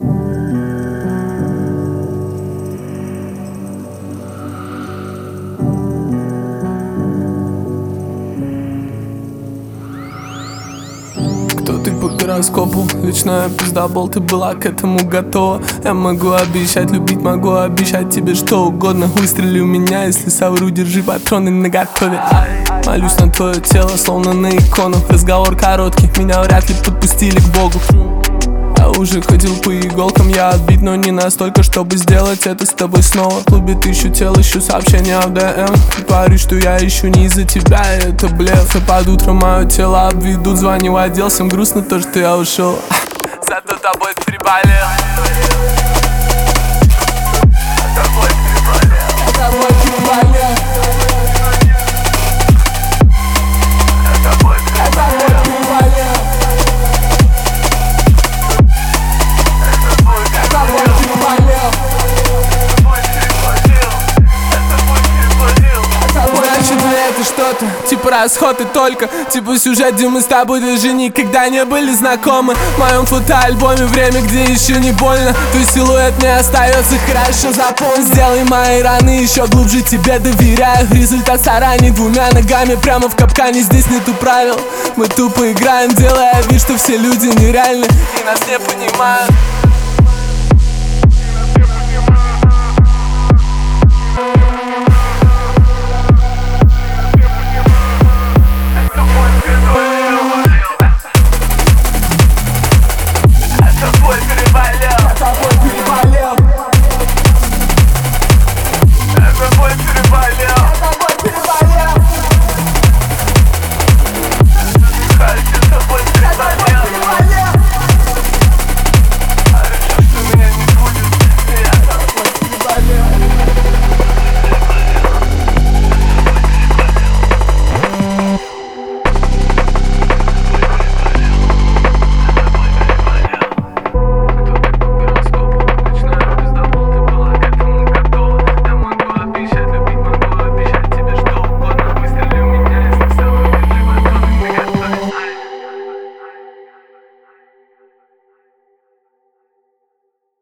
Кто ты по гороскопу? Личная пиздабол, ты была к этому готова. Я могу обещать любить, могу обещать тебе что угодно. Выстрели у меня, если совру, держи патроны наготове. Молюсь на твое тело, словно на икону. Разговор короткий, меня вряд ли подпустили к Богу. Я уже ходил по иголкам, я отбит, но не настолько, чтобы сделать это с тобой снова. В клубе тысячу тел, ищу сообщения в ДМ. Притворюсь, что я ищу не из-за тебя, это блеф. И под утро мое тело обведут, звони в отдел. Всем грустно то, что я ушел, зато тобой приболел. Что-то типа расход и только типа сюжет, где мы с тобой даже никогда не были знакомы. В моем фотоальбоме время, где еще не больно. Твой силуэт мне остается, хорошо запомни. Сделай мои раны еще глубже, тебе доверяю. Результат стараний двумя ногами прямо в капкане. Здесь нету правил, мы тупо играем, делая вид, что все люди нереальны и нас не понимают.